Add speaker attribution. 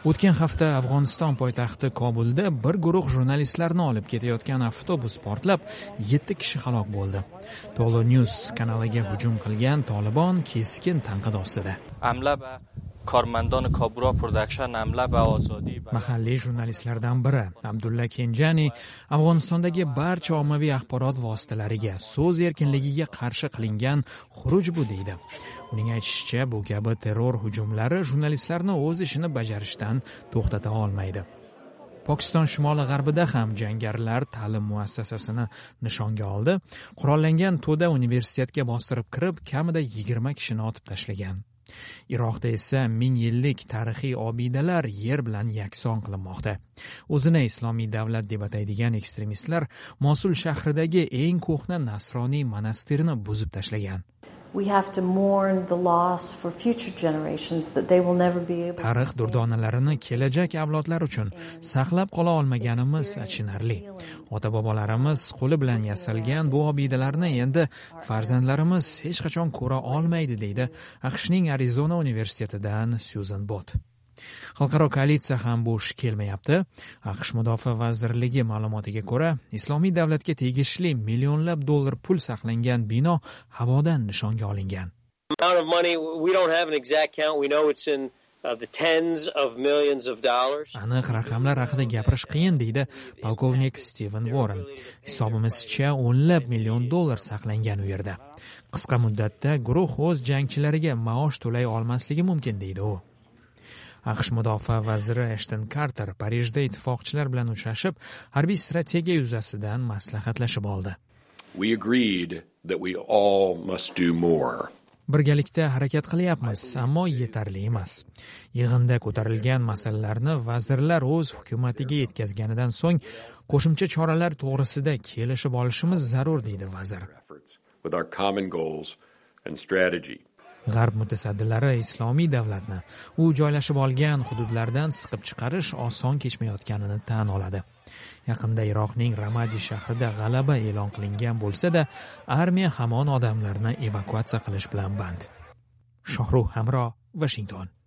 Speaker 1: O'tgan hafta Afg'oniston poytaxti Kobulda bir guruh jurnalistlarni olib ketayotgan avtobus portlab 7 kishi halok bo'ldi. Tolo News kanaliga hujum qilgan Tolibon keskin tanqid ostida.
Speaker 2: کارمندان کابورا پروداکشن حمله به آزادی
Speaker 1: Mahalliy jurnalistlardan biri Abdulla Kenjani Afg'onistondagi barcha ommaviy axborot vositalariga so'z erkinligiga qarshi qilingan xuruj bu deydi. Uning aytishicha, bu kabi terror hujumlari jurnalistlarni o'z ishini bajarishdan to'xtata olmaydi. Pokiston shimoli-g'arbida ham jangarilar ta'lim muassasasini nishonga oldi. Qurollangan to'da universitetga bostirib kirib, kamida 20 kishini otib tashlagan. Iroqda esa 1000 yillik tarixiy obidalar yer bilan yakson qilinmoqda. O'zini islomiy davlat deb ataydigan ekstremistlar Mosul shahridagi eng ko'hna nasroniy monastirni buzib tashlagan. Tarix durdonalarini kelajak avlodlar uchun saqlab qola olmaganimiz achinarli. Ota-bobolarimiz qo'li bilan yasalgan bu obidalarni endi farzandlarimiz hech qachon ko'ra olmaydi, deydi AQShning Arizona universitetidan Susan Bott. Xalqaro koalitsiya ham bo'sh kelmayapti. AQSh mudofaa vazirligi ma'lumotiga ko'ra, Islomiy davlatga tegishli millionlab dollar pul saqlangan bino havodan nishonga olingan. Aniq raqamlar haqida gapirish qiyin, deydi polkovnik Steven Warren. Hisobimizcha $10 million saqlangan u yerda. Qisqa muddatda guruh o'z jangchilariga maosh to'lay olmasligi mumkin, deydi u. AQSh mudofaa vaziri Ashton Carter Parijda ittifoqchilar bilan uchrashib, harbiy strategiya yuzasidan maslahatlashib oldi. Birgalikda harakat qilyapmiz, ammo yetarli emas. Yig'inda ko'tarilgan masalalarni vazirlar o'z hukumatiga yetkazganidan so'ng qo'shimcha choralar to'g'risida kelishib olishimiz zarur, deydi vazir. G'arb mutasaddilari islomiy davlatni u joylashib olgan hududlardan siqib chiqarish oson kechmayotganini tan oladi. Yaqinda Iroqning Ramadi shahrida g'alaba e'lon qilingan bo'lsa-da, armiya hamon odamlarni evakuatsiya qilish bilan band. Shohruh Hamro, Washington.